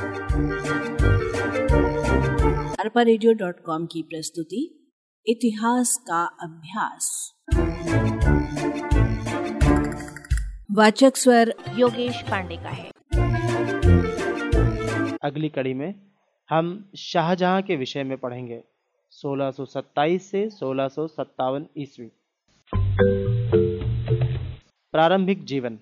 arparadio.com की प्रस्तुति इतिहास का अभ्यास। वाचक स्वर योगेश पांडे का है। अगली कड़ी में हम शाहजहां के विषय में पढ़ेंगे 1627 से 1657 ईस्वी। प्रारंभिक जीवन।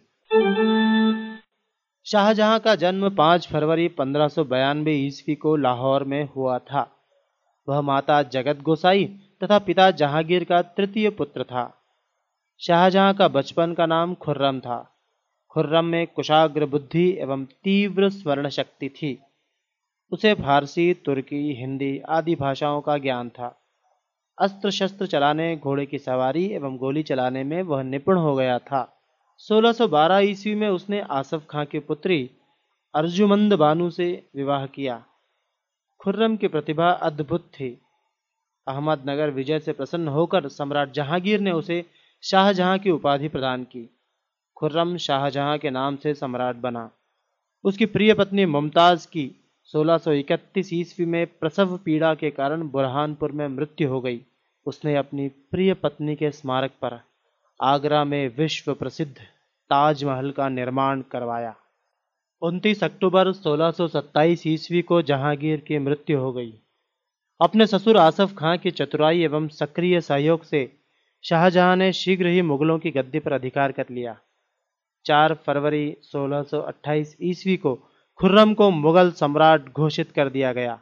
शाहजहां का जन्म 5 फरवरी 1592 ईस्वी को लाहौर में हुआ था। वह माता जगत गोसाई तथा पिता जहांगीर का तृतीय पुत्र था। शाहजहां का बचपन का नाम खुर्रम था। खुर्रम में कुशाग्र बुद्धि एवं तीव्र स्वर्ण शक्ति थी। उसे फारसी, तुर्की, हिंदी आदि भाषाओं का ज्ञान था। अस्त्र शस्त्र चलाने, घोड़े की सवारी एवं गोली चलाने में वह निपुण हो गया था। 1612 ईस्वी में उसने आसफ खां की पुत्री अर्जुमंद बानु से विवाह किया। खुर्रम की प्रतिभा अद्भुत थी। अहमदनगर विजय से प्रसन्न होकर सम्राट जहांगीर ने उसे शाहजहां की उपाधि प्रदान की। खुर्रम शाहजहां के नाम से सम्राट बना। उसकी प्रिय पत्नी मुमताज की 1631 ईस्वी में प्रसव पीड़ा के कारण बुरहानपुर में मृत्यु हो गई। उसने अपनी प्रिय पत्नी के स्मारक पर आगरा में विश्व प्रसिद्ध ताजमहल का निर्माण करवाया। 29 अक्टूबर 1627 ईस्वी को जहांगीर की मृत्यु हो गई। अपने ससुर आसफ खां की चतुराई एवं सक्रिय सहयोग से शाहजहां ने शीघ्र ही मुगलों की गद्दी पर अधिकार कर लिया। 4 फरवरी 1628 ईस्वी को खुर्रम को मुगल सम्राट घोषित कर दिया गया।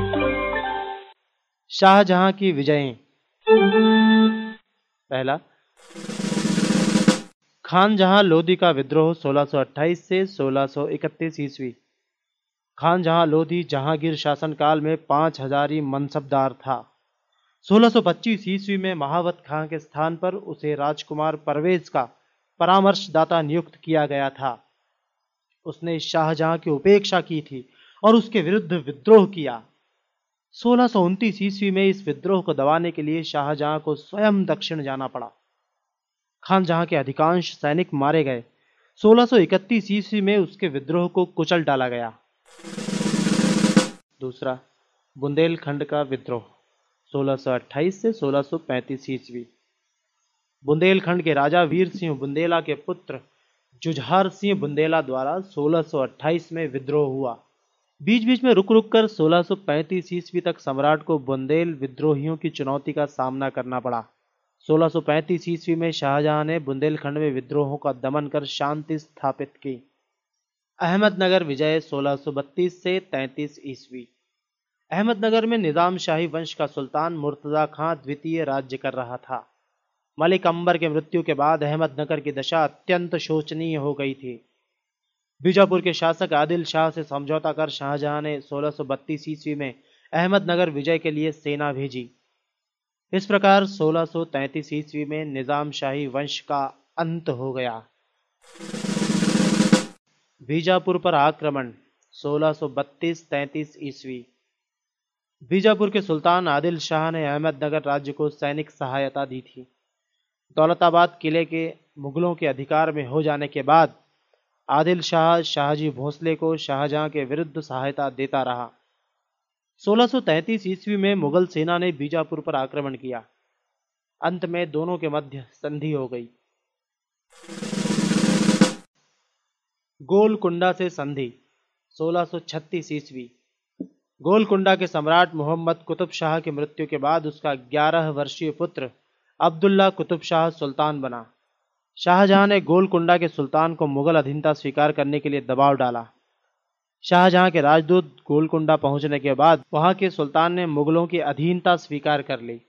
शाहजहां की विजयें। पहला, खान जहां लोधी का विद्रोह 1628 से 1631 ईस्वी। खान जहां लोधी जहांगीर शासनकाल में 5000 मनसबदार था। 1625 ईस्वी में महावत खां के स्थान पर उसे राजकुमार परवेज का परामर्शदाता नियुक्त किया गया था। उसने शाहजहां की उपेक्षा की थी और उसके विरुद्ध विद्रोह किया। 1629 ईस्वी में इस विद्रोह को दबाने के लिए शाहजहां को स्वयं दक्षिण जाना पड़ा। खान जहां के अधिकांश सैनिक मारे गए। 1631 ईस्वी में उसके विद्रोह को कुचल डाला गया। दूसरा, बुंदेलखंड का विद्रोह 1628 से 1635 ईस्वी। बुंदेलखंड के राजा वीर सिंह बुंदेला के पुत्र जुझार सिंह बुंदेला द्वारा 1628 में विद्रोह हुआ। बीच बीच में रुक रुक कर 1635 ईस्वी तक सम्राट को बुंदेल विद्रोहियों की चुनौती का सामना करना पड़ा। 1635 ईस्वी में शाहजहां ने बुंदेलखंड में विद्रोहों का दमन कर शांति स्थापित की। अहमदनगर विजय 1632 से 33 ईस्वी। अहमदनगर में निजाम शाही वंश का सुल्तान मुर्तजा खां द्वितीय राज्य कर रहा था। मलिक अंबर के मृत्यु के बाद अहमदनगर की दशा अत्यंत शोचनीय हो गई थी। बीजापुर के शासक आदिल शाह से समझौता कर शाहजहां ने 1632 ईस्वी में अहमदनगर विजय के लिए सेना भेजी। इस प्रकार 1633 ईस्वी में निजाम शाही वंश का अंत हो गया। बीजापुर पर आक्रमण 1632-33 ईस्वी। बीजापुर के सुल्तान आदिल शाह ने अहमदनगर राज्य को सैनिक सहायता दी थी। दौलताबाद किले के मुगलों के अधिकार में हो जाने के बाद आदिल शाह शाहजी भोंसले को शाहजहां के विरुद्ध सहायता देता रहा। 1633 ईस्वी में मुगल सेना ने बीजापुर पर आक्रमण किया। अंत में दोनों के मध्य संधि हो गई। गोलकुंडा से संधि 1636 ईस्वी। गोलकुंडा के सम्राट मोहम्मद कुतुब शाह की मृत्यु के बाद उसका 11 वर्षीय पुत्र अब्दुल्ला कुतुब शाह सुल्तान बना। शाहजहां ने गोलकुंडा के सुल्तान को मुगल अधीनता स्वीकार करने के लिए दबाव डाला। शाहजहां के राजदूत गोलकुंडा पहुंचने के बाद वहां के सुल्तान ने मुगलों की अधीनता स्वीकार कर ली।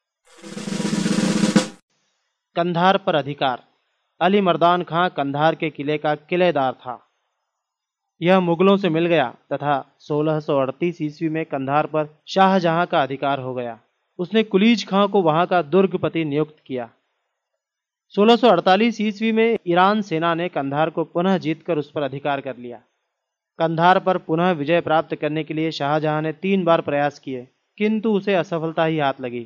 कंधार पर अधिकार। अली मर्दान खां कंधार के किले का किलेदार था। यह मुगलों से मिल गया तथा 1638 ईस्वी में कंधार पर शाहजहां का अधिकार हो गया। उसने कुलीज खां को वहां का दुर्गपति नियुक्त किया। 1648 ईस्वी में ईरान सेना ने कंधार को पुनः जीतकर उस पर अधिकार कर लिया। कंधार पर पुनः विजय प्राप्त करने के लिए शाहजहां ने 3 बार प्रयास किए, किंतु उसे असफलता ही हाथ लगी।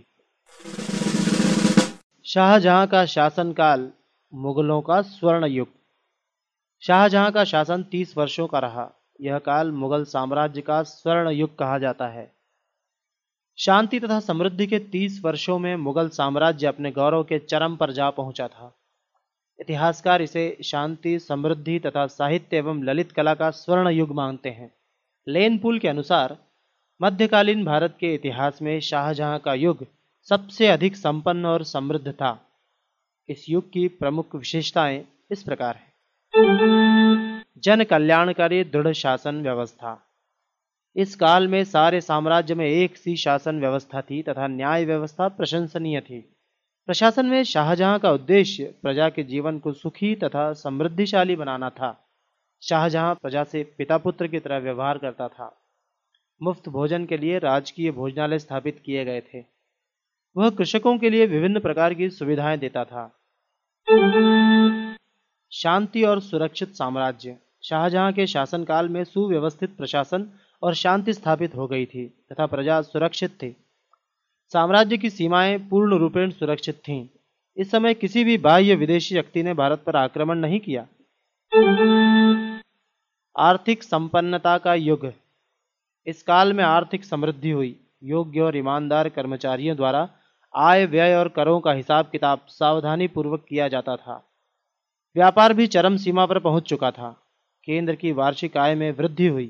शाहजहां का शासनकाल मुगलों का स्वर्ण युग। शाहजहां का शासन 30 वर्षों का रहा। यह काल मुगल साम्राज्य का स्वर्ण युग कहा जाता है। शांति तथा समृद्धि के 30 वर्षों में मुगल साम्राज्य अपने गौरव के चरम पर जा पहुंचा था। इतिहासकार इसे शांति, समृद्धि तथा साहित्य एवं ललित कला का स्वर्ण युग मानते हैं। लेनपूल के अनुसार मध्यकालीन भारत के इतिहास में शाहजहां का युग सबसे अधिक संपन्न और समृद्ध था। इस युग की प्रमुख विशेषताएं इस प्रकार हैं। जन कल्याणकारी दृढ़ शासन व्यवस्था। इस काल में सारे साम्राज्य में एक सी शासन व्यवस्था थी तथा न्याय व्यवस्था प्रशंसनीय थी। प्रशासन में शाहजहां का उद्देश्य प्रजा के जीवन को सुखी तथा समृद्धिशाली बनाना था। शाहजहां प्रजा से पिता पुत्र की तरह व्यवहार करता था। मुफ्त भोजन के लिए राजकीय भोजनालय स्थापित किए गए थे। वह कृषकों के लिए विभिन्न प्रकार की सुविधाएं देता था। शांति और सुरक्षित साम्राज्य। शाहजहां के शासनकाल में सुव्यवस्थित प्रशासन और शांति स्थापित हो गई थी तथा प्रजा सुरक्षित थी। साम्राज्य की सीमाएं पूर्ण रूपेण सुरक्षित थीं। इस समय किसी भी बाह्य विदेशी शक्ति ने भारत पर आक्रमण नहीं किया। आर्थिक संपन्नता का युग। इस काल में आर्थिक समृद्धि हुई। योग्य और ईमानदार कर्मचारियों द्वारा आय, व्यय और करों का हिसाब किताब सावधानी पूर्वक किया जाता था। व्यापार भी चरम सीमा पर पहुंच चुका था। केंद्र की वार्षिक आय में वृद्धि हुई।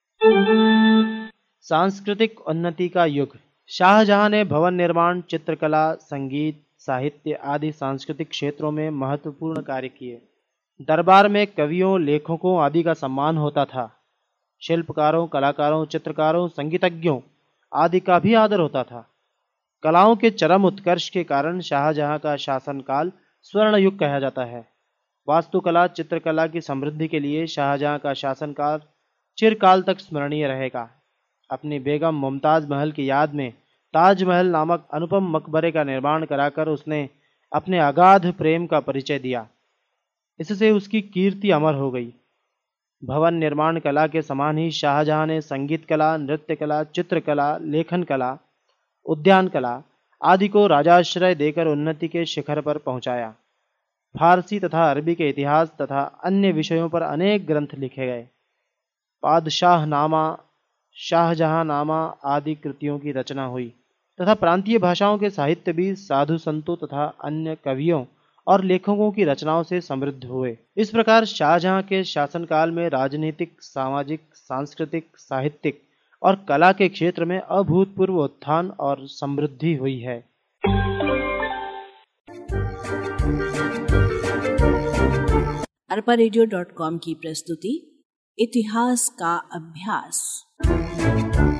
सांस्कृतिक उन्नति का युग। शाहजहां ने भवन निर्माण, चित्रकला, संगीत, साहित्य आदि सांस्कृतिक क्षेत्रों में महत्वपूर्ण कार्य किए। दरबार में कवियों, लेखकों आदि का सम्मान होता था। शिल्पकारों, कलाकारों, चित्रकारों, संगीतज्ञों आदि का भी आदर होता था। कलाओं के चरम उत्कर्ष के कारण शाहजहां का शासनकाल स्वर्ण युग कहा जाता है। वास्तुकला, चित्रकला की समृद्धि के लिए शाहजहां का शासनकाल चिरकाल तक स्मरणीय रहेगा। अपनी बेगम मुमताज महल की याद में ताजमहल नामक अनुपम मकबरे का निर्माण कराकर उसने अपने अगाध प्रेम का परिचय दिया। इससे उसकी कीर्ति अमर हो गई। भवन निर्माण कला के समान ही शाहजहां ने संगीत कला, नृत्य कला, चित्रकला, लेखन कला, उद्यान कला आदि को राजाश्रय देकर उन्नति के शिखर पर पहुंचाया। फारसी तथा अरबी के इतिहास तथा अन्य विषयों पर अनेक ग्रंथ लिखे गए। पादशाहनामा, शाहजहांनामा आदि कृतियों की रचना हुई तथा प्रांतीय भाषाओं के साहित्य भी साधु संतों तथा अन्य कवियों और लेखकों की रचनाओं से समृद्ध हुए। इस प्रकार शाहजहां के शासनकाल में राजनीतिक, सामाजिक, सांस्कृतिक, साहित्यिक और कला के क्षेत्र में अभूतपूर्व उत्थान और समृद्धि हुई है। arparedio.com की प्रस्तुति इतिहास का अभ्यास।